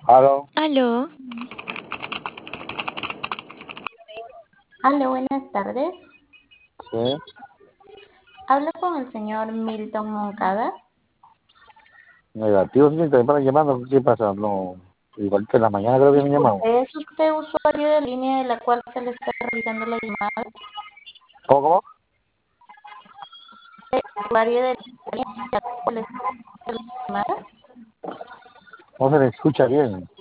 Aló, Aló, Hola, buenas tardes. sí, Hablo con el señor Milton Moncada. negativo, sí, también para llamando, ¿qué pasa? No, igual que en la mañana creo que me han llamado. Disculpe, ¿es usted usuario de línea de la cual se le está realizando la llamada? ¿Cómo? ¿Usuario de línea de la cual le está realizando la llamada? No se le escucha bien.